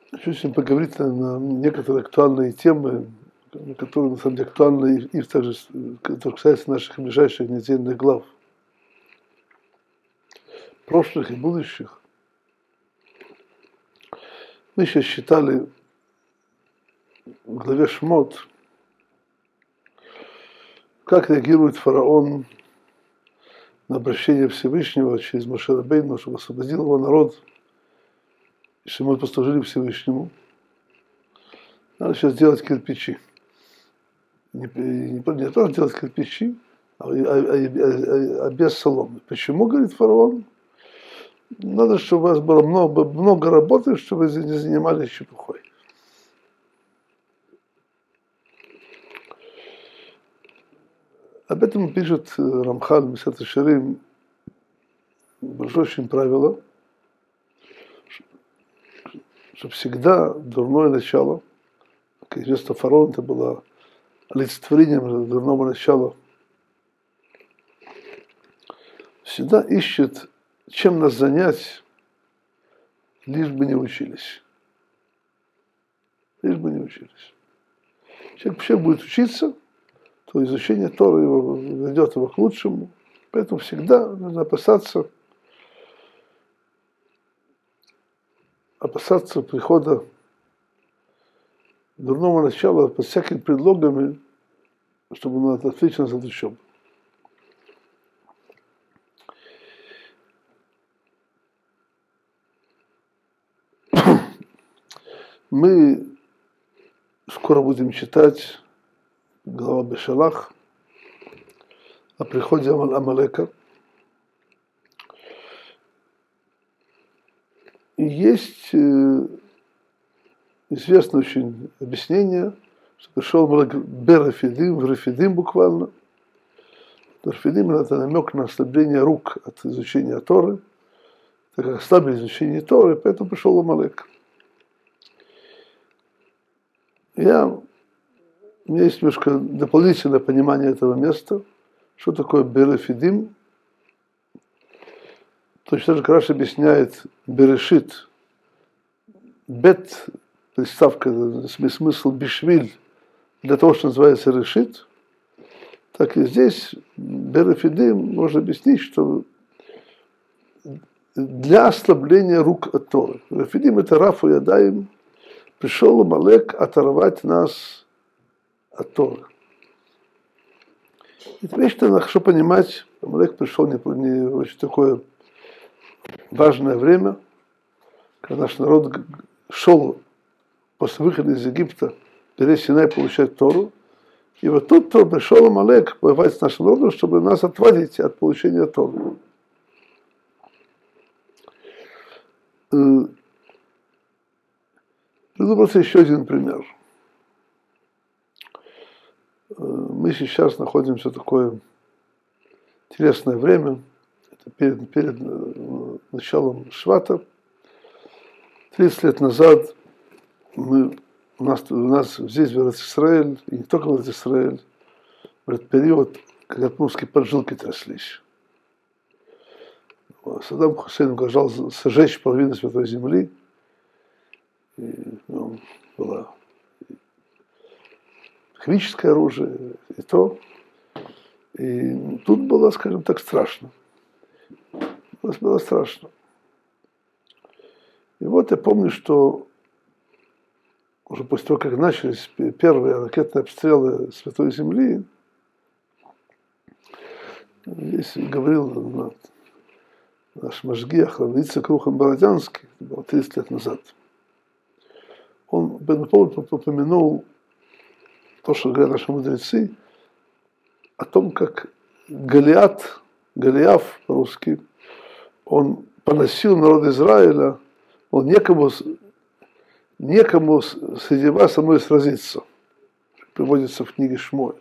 Хочу сегодня поговорить на некоторые актуальные темы, которые на самом деле актуальны и также, которые касаются наших ближайших недельных глав, прошлых и будущих. Мы сейчас читали в главе Шмот, как реагирует фараон на обращение Всевышнего через Моше Рабейну, чтобы освободил его народ, и чтобы мы послужили Всевышнему. Надо сейчас делать кирпичи. Не просто делать кирпичи, а без соломы. Почему, говорит фараон? Надо, чтобы у вас было много работы, чтобы вы не занимались чепухой. Об этом пишет Рамхаль Месилат Йешарим, большое очень правило, что всегда дурное начало, как известно, фараон это было олицетворением дурного начала, всегда ищет, чем нас занять, лишь бы не учились. Лишь бы не учились. Человек будет учиться, то изучение Торы его ведет его к лучшему. Поэтому всегда нужно опасаться прихода дурного начала под всякими предлогами, чтобы он отвлечь нас от учебы. Мы скоро будем читать глава Бешалах о приходе Амалека. И есть известное очень объяснение, что пришел Амалек Бер-Рефидим, в Рефидим буквально. Рефидим – это намек на ослабление рук от изучения Торы. Так как ослабили изучение Торы, поэтому пришел Амалек. У меня есть немножко дополнительное понимание этого места, что такое Бер-Рефидим. Точно так же Раши объясняет Берешит. Бет, приставка, смысл бишвиль, для того, что называется решит. Так и здесь Бер-Рефидим можно объяснить, что для ослабления рук от Торы. Рефидим это Рафу Ядаим. Пришел Амалек оторвать нас от Торы. И теперь что надо хорошо понимать, Амалек пришел не очень такое важное время, когда наш народ шел после выхода из Египта, перед Синай получать Тору. И вот тут пришел Амалек воевать с нашим народом, чтобы нас отводить от получения Торы. Приведу просто еще один пример. Мы сейчас находимся в такое интересное время. Это перед началом Швата. 30 лет назад у нас здесь в Израиле, и не только в Израиле, в этот период, когда русские поджилки тряслись. Саддам Хусейн угрожал сожечь половину Святой Земли. И, было химическое оружие, и то. И тут было, скажем так, страшно. Было страшно. И вот я помню, что уже после того, как начались первые ракетные обстрелы Святой Земли, здесь говорил наш Машгиах, Ицхак Рухам Бородянский, это было 30 лет назад. Он по этому поводу упомянул то, что говорят наши мудрецы, о том, как Голиаф по-русски, он поносил народ Израиля, он некому среди вас со мной сразиться. Приводится в книге Шмуэль.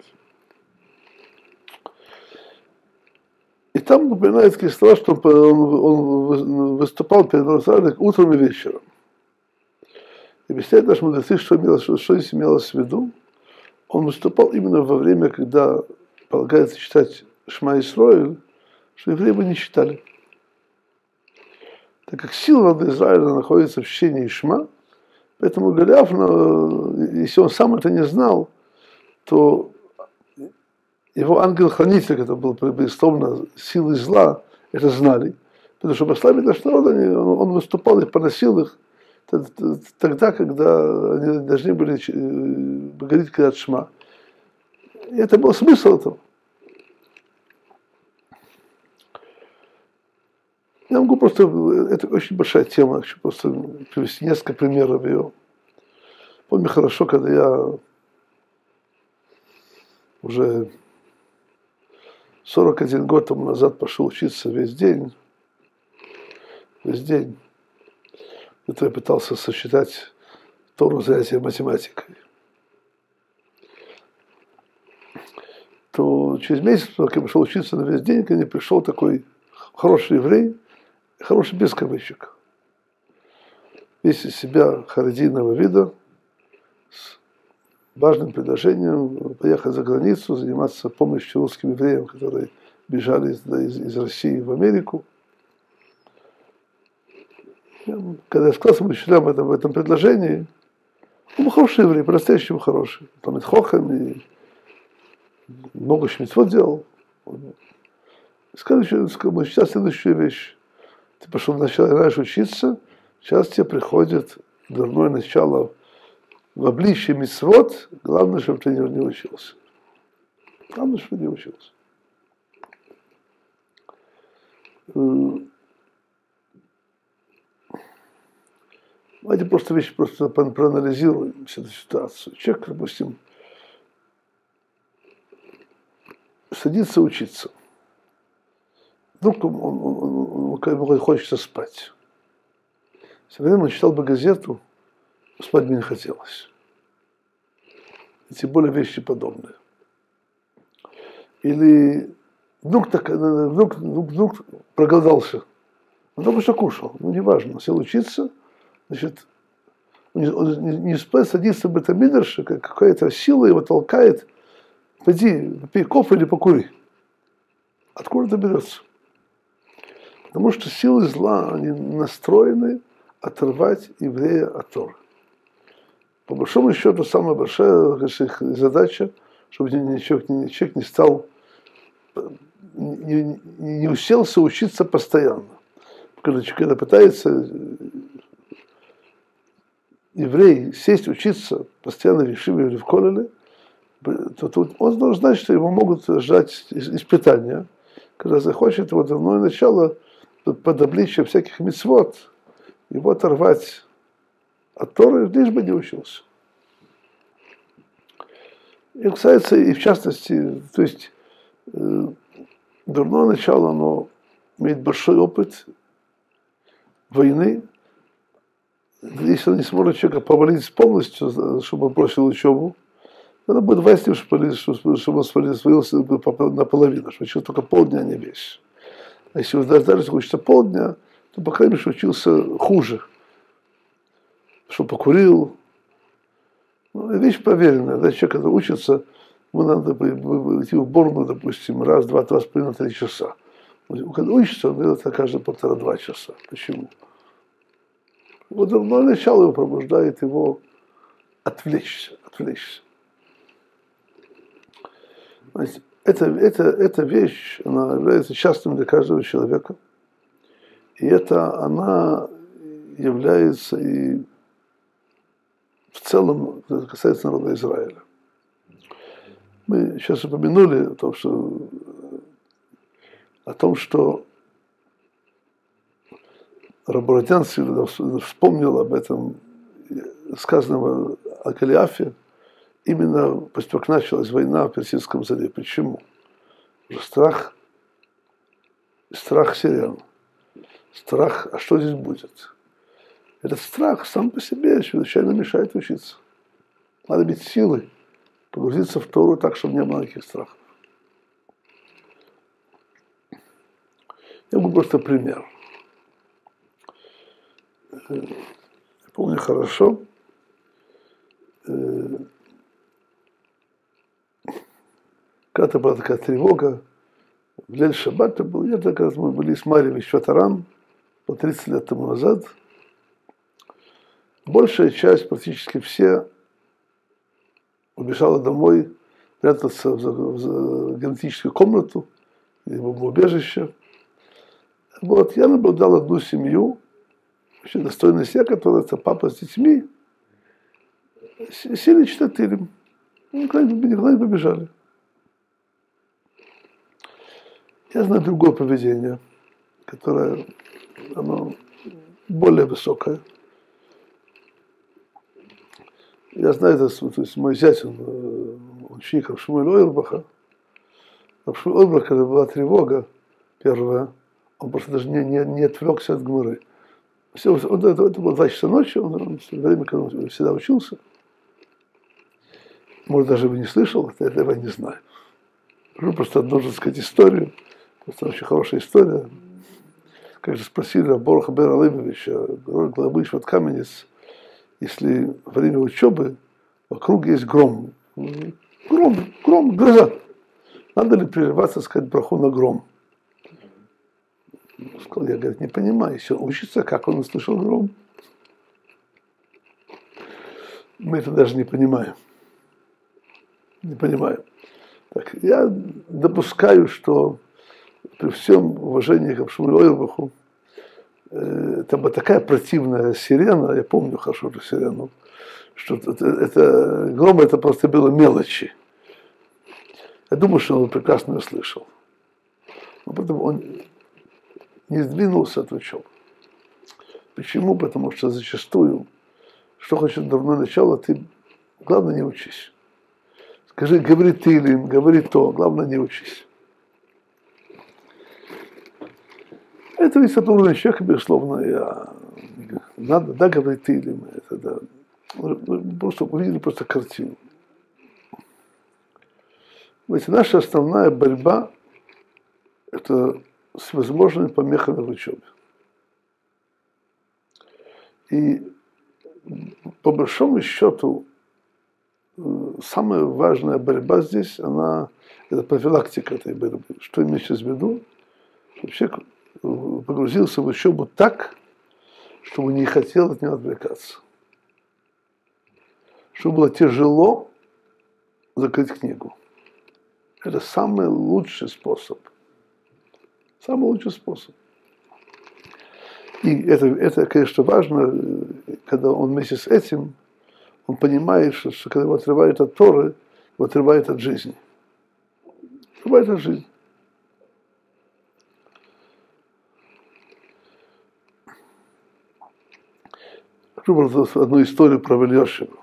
И там упоминает такие слова, что он выступал перед народом Израиля утром и вечером. И объясняет наши мудрецы, что здесь имелось в виду. Он выступал именно во время, когда полагается читать Шма Исроэль, что евреи бы не читали. Так как сила народа Израиля находится в чтении Шма, Поэтому Голиаф, если он сам это не знал, то его ангел-хранитель, который был безусловно силой зла, это знали. Потому что послами наш народ, он выступал и поносил их тогда, когда они должны были говорить Криат Шма. И это был смысл этого. Я могу просто, это очень большая тема, хочу просто привести несколько примеров ее. Помню хорошо, когда я уже 41 год тому назад пошел учиться весь день. Это я пытался сочетать Тору с занятием математикой. То через месяц, как я пошел учиться на весь день, ко мне пришел такой хороший еврей, хороший без кавычек. Весь из себя харидийного вида, с важным предложением поехать за границу, заниматься помощью русским евреям, которые бежали из России в Америку. Когда я сказал своим учителям об этом предложении, он был хороший еврей, по-настоящему хороший. Там и хохам, и много шмитцвот делал. Сказали, что сейчас следующая вещь. Ты пошел начинаешь учиться, сейчас тебе приходит дурное начало в обличье мицвот, главное, чтобы ты не учился. Главное, чтобы не учился. Давайте просто вещи просто проанализируем эту ситуацию. Человек, допустим, садится учиться. Вдруг ему хочется спать. Все время он читал бы газету, спать мне не хотелось. И тем более вещи подобные. Или вдруг проголодался. Он только что кушал, неважно, сел учиться, значит, он не спать, садится в бета-мидрше, какая-то сила его толкает, пойди, пей кофе или покури. Откуда это берется? Потому что силы зла, они настроены оторвать еврея от Торы. По большому счету, самая большая их задача, чтобы человек не стал, не уселся учиться постоянно. Когда пытается еврей сесть учиться постоянно в Ешиве или в Колеле, то он должен знать, что его могут ждать испытания, когда захочет его дурное начало под обличием всяких мицвот, его оторвать от Торы, лишь бы не учился. И касается, и в частности, то есть дурное начало, оно имеет большой опыт войны. Если он не сможет человека повалить полностью, чтобы он бросил учебу, надо будет власти, чтобы он свалился наполовину, чтобы учился только полдня, а не весь. А если он даже учится полдня, то, по крайней мере, учился хуже. Что покурил. Вещь проверенная. Да, человек, когда учится, ему надо идти в уборную, допустим, раз, два, 2,5-3 часа. Когда учится, он делает это каждые 1,5-2 часа. Почему? Вот дурное начало его пробуждает его отвлечься. Эта вещь, она является частным для каждого человека. И она является и в целом, это касается народа Израиля. Мы сейчас упомянули о том, что Рабородян вспомнил об этом сказанного о Голиафе именно после того, как началась война в Персидском заливе. Почему? Страх сириян. Страх, а что здесь будет? Этот страх сам по себе чрезвычайно мешает учиться. Надо иметь силы погрузиться в Тору так, чтобы не было никаких страхов. Я могу просто пример. Я помню хорошо, когда-то была такая тревога, в Лель-Шаббат был, когда мы были с Марьей Шватаран по 30 лет тому назад. большая часть, практически все, убежала домой, прятаться в генетическую комнату, либо в убежище. Вот, я наблюдал одну семью, очень достойная семья, которая это папа с детьми, сели читать Тилим. Никуда не побежали. Я знаю другое поведение, которое оно более высокое. Я знаю, это, то есть мой зять, он ученик Шмуэля Ойрбаха. В Шмуэль Ойрбах, когда была тревога первая, он просто даже не отвлекся от Гмары. Это было 2 часа ночи, он в время, когда он всегда учился. Может, даже бы не слышал, этого я не знаю. Просто должен сказать историю. Просто очень хорошая история. Как же спросили Боруха бен Алейбовича, главы Шват Каменец, если во время учебы вокруг есть гром. Гром, гроза. Надо ли прерываться, сказать браху на гром? Сказал, я, говорит, не понимаю, если он учится, как он услышал гром. Мы это даже не понимаем. Не понимаю. Так, я допускаю, что при всем уважении к Шмуэлю Ойрбаху, это была такая противная сирена, я помню хорошо эту сирену, что гром это просто было мелочи. Я думаю, что он прекрасно услышал. Но потом он не сдвинулся от учебы. Почему? Потому что зачастую, что хочет давно начало, ты, главное, не учись. Скажи, говори Тилим, говори то, главное, не учись. Это ведь от уровня человека, безусловно, надо говорить Тилим, это да. Просто увидели просто картину. Ведь наша основная борьба – это с возможными помехами в учебе. И по большому счету самая важная борьба здесь, это профилактика этой борьбы. Что имеется в виду? Чтобы человек погрузился в учебу так, чтобы не хотел от нее отвлекаться. Чтобы было тяжело закрыть книгу. Это самый лучший способ. Самый лучший способ. И это, конечно, важно, когда он вместе с этим, он понимает, что когда его отрывают от Торы, его отрывают от жизни. Отрывают от жизни. Одну историю про Вельёшева.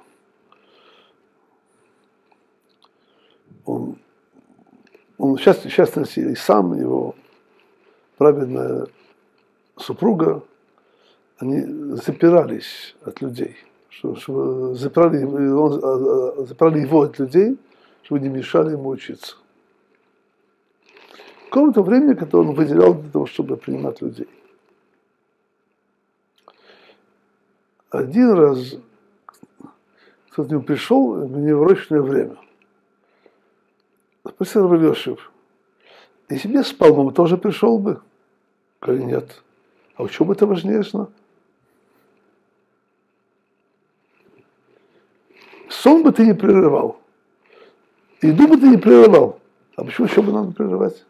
Он в частности, и сам, его праведная супруга, они запирались от людей. Запирали его от людей, чтобы не мешали ему учиться. В каком-то времени, когда он выделял для того, чтобы принимать людей. Один раз кто-то к нему пришел в неврочное время. Спросил Вельёшев, если бы я спал, мама тоже пришел бы? Говорю, нет. А учеба это важнее сна. Сон бы ты не прерывал. Еду бы ты не прерывал. А почему учебу надо прерывать?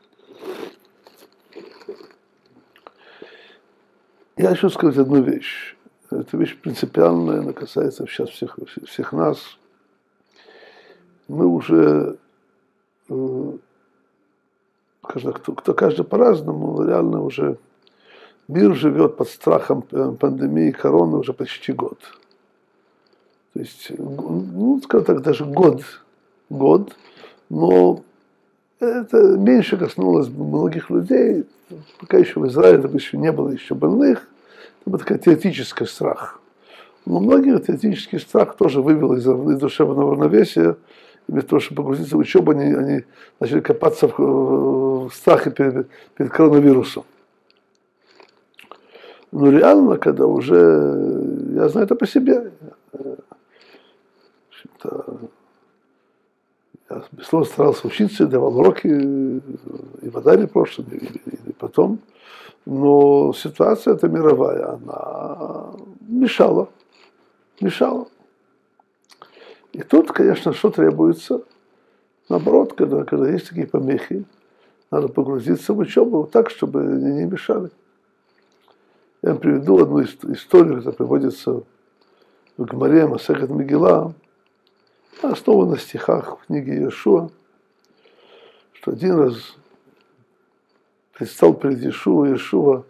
Я хочу сказать одну вещь. Эта вещь принципиальная, она касается сейчас всех нас. Мы уже, каждый по-разному, но реально уже мир живет под страхом пандемии короны уже почти год. То есть, скажем так, даже год, но это меньше коснулось многих людей, пока еще в Израиле еще не было еще больных, это был такой теоретический страх. Но многих теоретический страх тоже вывел из душевного равновесия, и вместо того, чтобы погрузиться в учебу, они начали копаться в страхе перед коронавирусом. Но реально, когда уже, я знаю это по себе, я, безусловно, старался учиться, давал уроки и в Адаре прошлом, и потом. Но ситуация эта мировая, она мешала. мешало. И тут, конечно, что требуется? Наоборот, когда есть такие помехи, надо погрузиться в учебу так, чтобы они не мешали. Я вам приведу одну историю, которая приводится в Гемаре Масехет Мегилла, основана на стихах в книге Иешуа, что один раз предстал перед Иешуа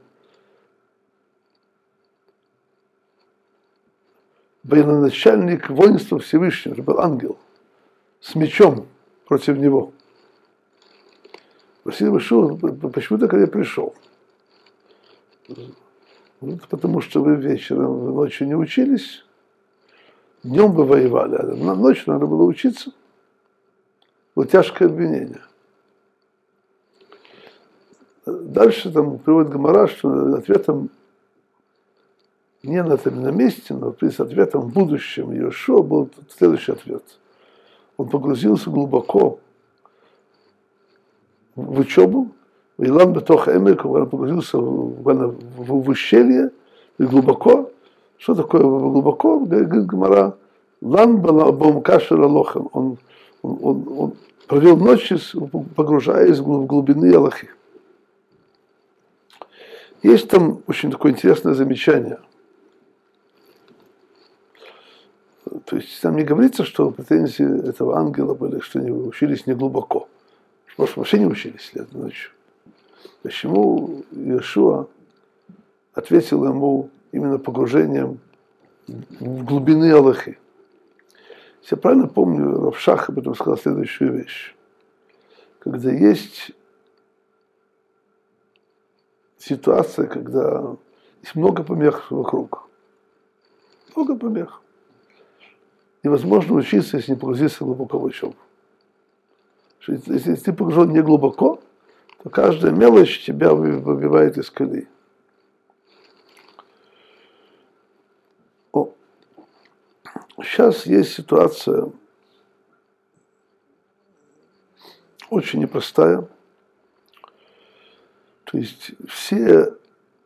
военачальник воинства Всевышнего, это был ангел, с мечом против него. Спросил Иешуа, почему ты ко мне пришел? Потому что вы вечером, вы ночью не учились, днем вы воевали, а ночью надо было учиться. Было тяжкое обвинение. Дальше там приводит Гемара, что ответом не на этом месте, но с ответом в будущем Иешуа был следующий ответ. Он погрузился глубоко в учебу, Илан Бетох Эмек, он погрузился в ущелье, и глубоко. Что такое глубоко? Говорит Гемара, Лан Бом Кашер Алохам. Он провел ночи, погружаясь в глубины Аллахи. Есть там очень такое интересное замечание. То есть там не говорится, что претензии этого ангела были, что они учились не глубоко. Может, вообще не учились этой ночью. Почему Иешуа ответил ему именно погружением в глубины Аллахи? Если я правильно помню, Рав Шах об этом сказал следующую вещь. Когда есть ситуация, когда есть много помех вокруг. Много помех. Невозможно учиться, если не погрузиться глубоко в учебу. Если ты погружен не глубоко, то каждая мелочь тебя выбивает из колеи. Сейчас есть ситуация очень непростая. То есть все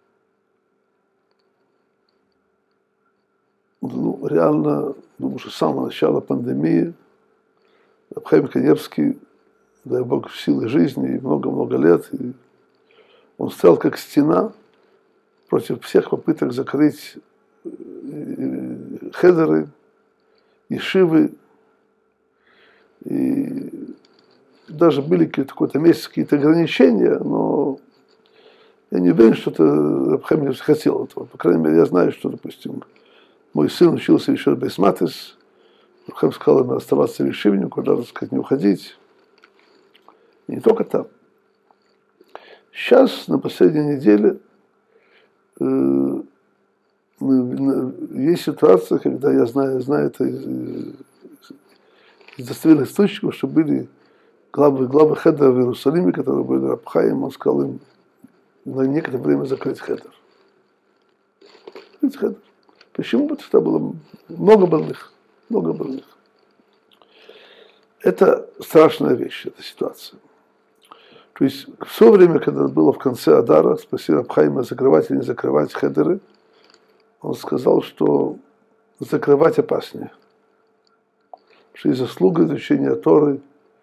реально, думаю, что с самого начала пандемии Рав Хаим Каневский, дай Бог, силы жизни, и много-много лет, и он стоял как стена против всех попыток закрыть хедеры, ешивы, и даже были в какой-то месяц какие-то ограничения, но я не уверен, что Рав Хаим Каневский хотел этого. По крайней мере, я знаю, что, допустим, мой сын учился еще в Бейс-Матис, Рав Хаим сказал ему оставаться в ешиве, никуда, так сказать, не уходить. И не только там. Сейчас, на последней неделе, есть ситуация, когда я знаю это из достоверных источников, что были главы хедера в Иерусалиме, которые были Рав Хаим, он сказал им на некоторое время закрыть хедер. Почему? Потому что было много больных. Это страшная вещь, эта ситуация. То есть в свое время, когда было в конце Адара, спросили Рав Хаима, закрывать или не закрывать хедеры, он сказал, что закрывать опаснее. Что и заслуга изучения Торы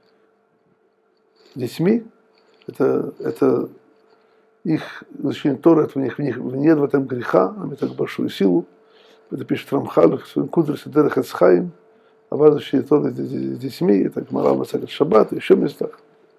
детьми, это их изучение Торы, это в них нет в этом греха, а так большую силу. Это пишет Рамхаль в своем Кудресе Дерех эц Хаим, а важно изучение Торы с детьми, это Гмара в Масехет Шаббат и еще в местах.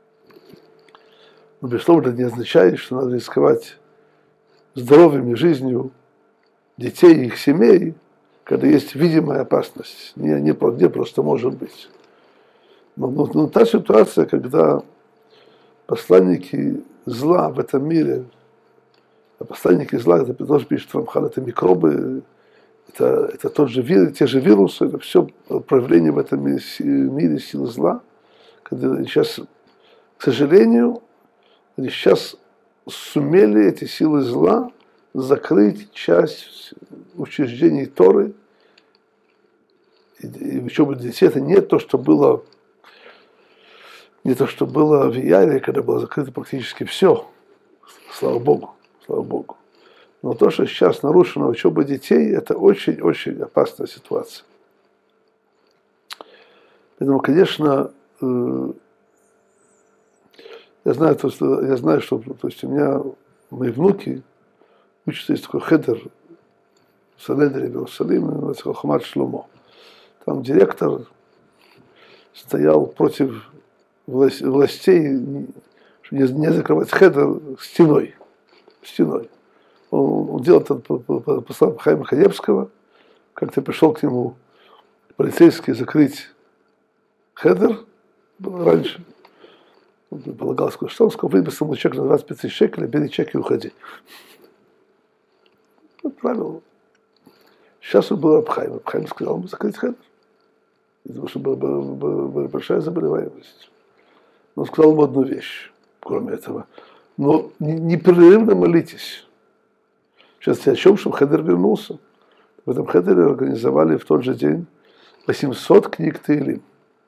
Но, безусловно, это не означает, что надо рисковать здоровьем и жизнью детей и их семей, когда есть видимая опасность. Не просто может быть. Но та ситуация, когда посланники зла в этом мире, а посланники зла, это тоже пишет Рамхаль, это микробы, это те же вирусы, это все проявление в этом мире силы зла, когда сейчас, к сожалению, они сейчас сумели эти силы зла закрыть часть учреждений Торы и учебы детей. Это не то, что было в Яре, когда было закрыто практически все. Слава Богу. Но то, что сейчас нарушена учеба детей, это очень-очень опасная ситуация. Поэтому, конечно, я знаю, что то есть у меня мои внуки учатся, есть такой хедер в Санедре, в Иерусалиме, называется Хохмат Шломо. Там директор стоял против властей, не закрывать хедер стеной. Он делал это по словам Хаима Каневского, как-то пришел к нему полицейский закрыть хедер раньше. Он полагал, что он сказал, выписал ему чек на 25 тысяч шекелей, бери чек и уходи. Вот правило. Сейчас он был Рабхайм. Рабхайм сказал ему закрыть хедер. Потому что была большая заболеваемость. Но он сказал ему одну вещь, кроме этого. Но непрерывно молитесь. Сейчас о чем, чтобы хедер вернулся. В этом хедере организовали в тот же день 800 книг Теилим.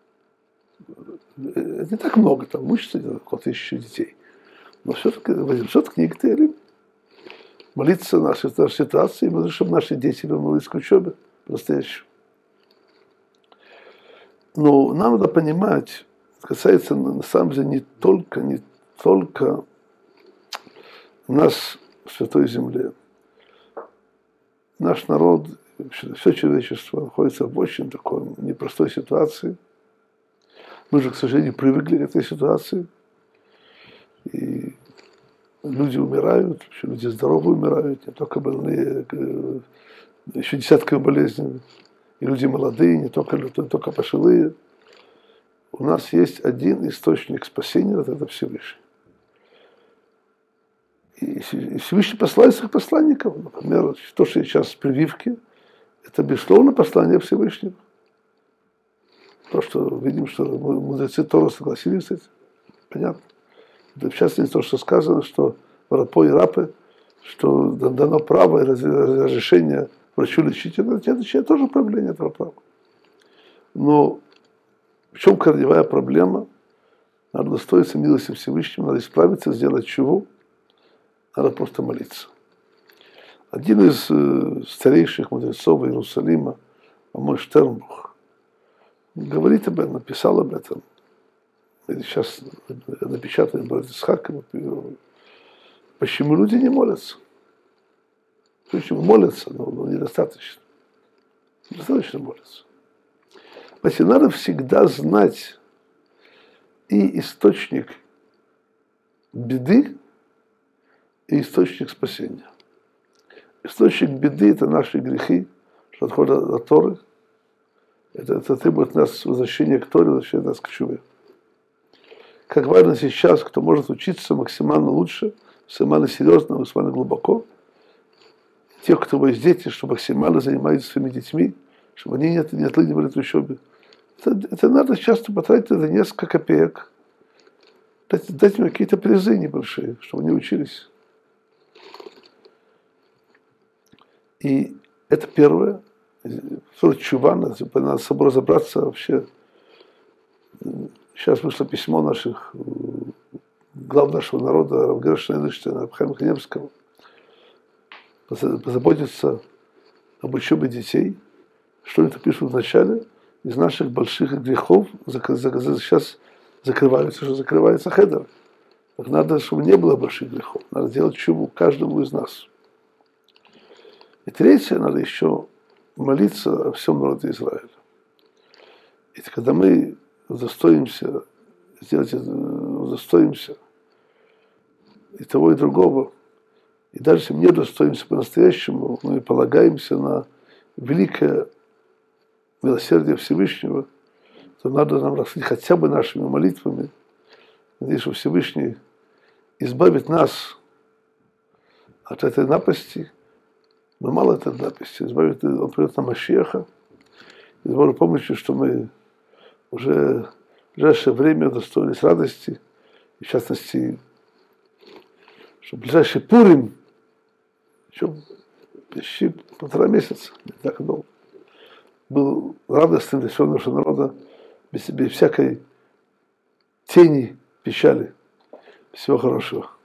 Это не так много, там учатся около 1000 детей. Но все-таки 800 книг Теилим. Молиться в нашей ситуации, чтобы наши дети вернулись к учебе по-настоящему. Но нам надо понимать, касается на самом деле не только нас в Святой Земле. Наш народ, все человечество находится в очень такой непростой ситуации. Мы же, к сожалению, привыкли к этой ситуации. И люди умирают, люди здоровые умирают, не только больные, еще десятками болезней. И люди молодые, не только пожилые. У нас есть один источник спасения, это Всевышний. И Всевышний посылает своих посланников. Например, то, что сейчас в прививке, это безусловно послание Всевышнего. То, что видим, что мудрецы Тора согласились с этим, понятно. Это в частности то, что сказано, что в Рапо и Рапе, что дано право и разрешение врачу лечить, это тоже проявление этого права. Но в чем корневая проблема? Надо достоиться милости Всевышнего, надо исправиться, сделать чего? Надо просто молиться. Один из старейших мудрецов Иерусалима, Амой Штернбух, говорит об этом, написал об этом. И сейчас напечатано брат Ицхаком. Почему люди не молятся? Почему молятся, но недостаточно. Недостаточно молятся. Значит, надо всегда знать и источник беды, и источник спасения. Источник беды – это наши грехи, что отходят от Торы. Это требует нас возвращения к Торе, возвращения нас к чуве. Как важно сейчас, кто может учиться максимально лучше, максимально серьезно, максимально глубоко. Те, кто у вас есть дети, что максимально занимаются своими детьми, чтобы они не отлынивали от учебы. Это надо часто потратить это несколько копеек. Дать им какие-то призы небольшие, чтобы они учились. И это первое. Чува, надо с собой разобраться вообще. Сейчас вышло письмо наших глав нашего народа, Рав Гершона Эдельштейна, Рав Хаима Каневского, позаботиться об учебе детей. Что они пишут вначале? Из наших больших грехов сейчас закрывается хедер. Так надо, чтобы не было больших грехов. Надо делать чуву каждому из нас. И третье, надо еще молиться о всем народе Израиля. И когда мы удостоимся и того, и другого, и даже если мы не удостоимся по-настоящему, мы полагаемся на великое милосердие Всевышнего, то надо нам рассказать хотя бы нашими молитвами. Надеюсь, что Всевышний избавит нас от этой напасти, но мало этой напасти, избавит, он придет на Машиаха, и с Божьей помощью, что мы уже в ближайшее время удостоились радости, и в частности, что в ближайший Пурим, еще почти 1,5 месяца, не так долго, был радостным для всего нашего народа, без всякой тени, печали. Всего хорошего.